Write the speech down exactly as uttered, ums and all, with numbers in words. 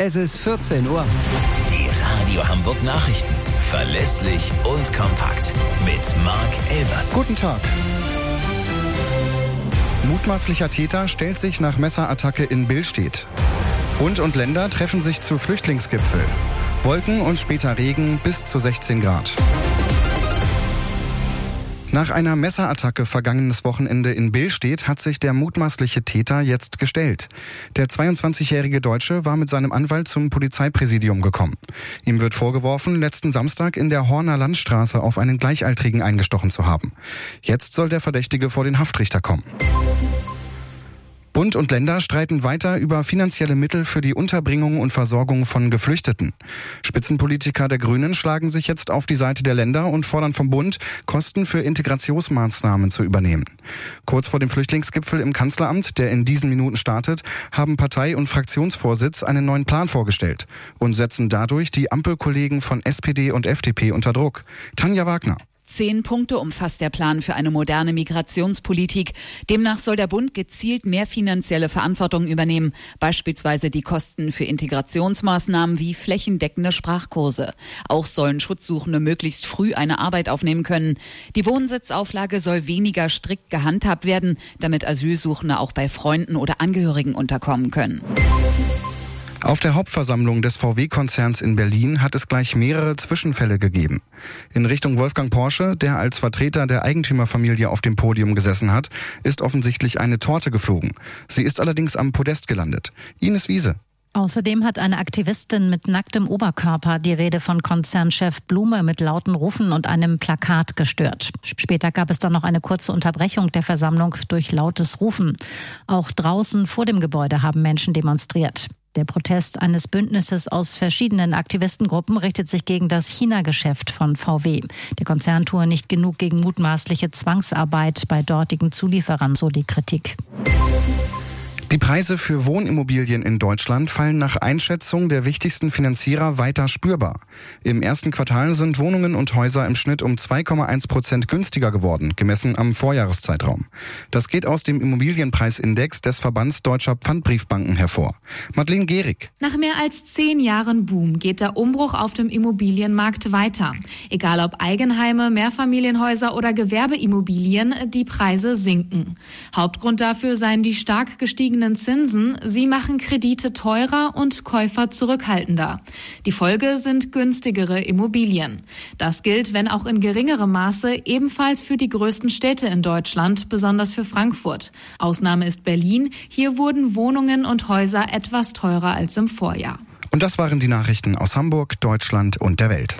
Es ist vierzehn Uhr. Die Radio Hamburg Nachrichten. Verlässlich und kompakt. Mit Marc Elvers. Guten Tag. Mutmaßlicher Täter stellt sich nach Messerattacke in Billstedt. Bund und Länder treffen sich zu Flüchtlingsgipfel. Wolken und später Regen bis zu sechzehn Grad. Nach einer Messerattacke vergangenes Wochenende in Billstedt hat sich der mutmaßliche Täter jetzt gestellt. Der zweiundzwanzigjährige Deutsche war mit seinem Anwalt zum Polizeipräsidium gekommen. Ihm wird vorgeworfen, letzten Samstag in der Horner Landstraße auf einen Gleichaltrigen eingestochen zu haben. Jetzt soll der Verdächtige vor den Haftrichter kommen. Bund und Länder streiten weiter über finanzielle Mittel für die Unterbringung und Versorgung von Geflüchteten. Spitzenpolitiker der Grünen schlagen sich jetzt auf die Seite der Länder und fordern vom Bund, Kosten für Integrationsmaßnahmen zu übernehmen. Kurz vor dem Flüchtlingsgipfel im Kanzleramt, der in diesen Minuten startet, haben Partei- und Fraktionsvorsitz einen neuen Plan vorgestellt und setzen dadurch die Ampelkollegen von S P D und F D P unter Druck. Tanja Wagner. Zehn Punkte umfasst der Plan für eine moderne Migrationspolitik. Demnach soll der Bund gezielt mehr finanzielle Verantwortung übernehmen, beispielsweise die Kosten für Integrationsmaßnahmen wie flächendeckende Sprachkurse. Auch sollen Schutzsuchende möglichst früh eine Arbeit aufnehmen können. Die Wohnsitzauflage soll weniger strikt gehandhabt werden, damit Asylsuchende auch bei Freunden oder Angehörigen unterkommen können. Auf der Hauptversammlung des V W-Konzerns in Berlin hat es gleich mehrere Zwischenfälle gegeben. In Richtung Wolfgang Porsche, der als Vertreter der Eigentümerfamilie auf dem Podium gesessen hat, ist offensichtlich eine Torte geflogen. Sie ist allerdings am Podest gelandet. Ines Wiese. Außerdem hat eine Aktivistin mit nacktem Oberkörper die Rede von Konzernchef Blume mit lauten Rufen und einem Plakat gestört. Später gab es dann noch eine kurze Unterbrechung der Versammlung durch lautes Rufen. Auch draußen vor dem Gebäude haben Menschen demonstriert. Der Protest eines Bündnisses aus verschiedenen Aktivistengruppen richtet sich gegen das China-Geschäft von V W. Der Konzern tue nicht genug gegen mutmaßliche Zwangsarbeit bei dortigen Zulieferern, so die Kritik. Die Preise für Wohnimmobilien in Deutschland fallen nach Einschätzung der wichtigsten Finanzierer weiter spürbar. Im ersten Quartal sind Wohnungen und Häuser im Schnitt um zwei Komma eins Prozent günstiger geworden, gemessen am Vorjahreszeitraum. Das geht aus dem Immobilienpreisindex des Verbands Deutscher Pfandbriefbanken hervor. Madeleine Gehrig. Nach mehr als zehn Jahren Boom geht der Umbruch auf dem Immobilienmarkt weiter. Egal ob Eigenheime, Mehrfamilienhäuser oder Gewerbeimmobilien, die Preise sinken. Hauptgrund dafür seien die stark gestiegenen Zinsen. Sie machen Kredite teurer und Käufer zurückhaltender. Die Folge sind günstigere Immobilien. Das gilt, wenn auch in geringerem Maße, ebenfalls für die größten Städte in Deutschland, besonders für Frankfurt. Ausnahme ist Berlin. Hier wurden Wohnungen und Häuser etwas teurer als im Vorjahr. Und das waren die Nachrichten aus Hamburg, Deutschland und der Welt.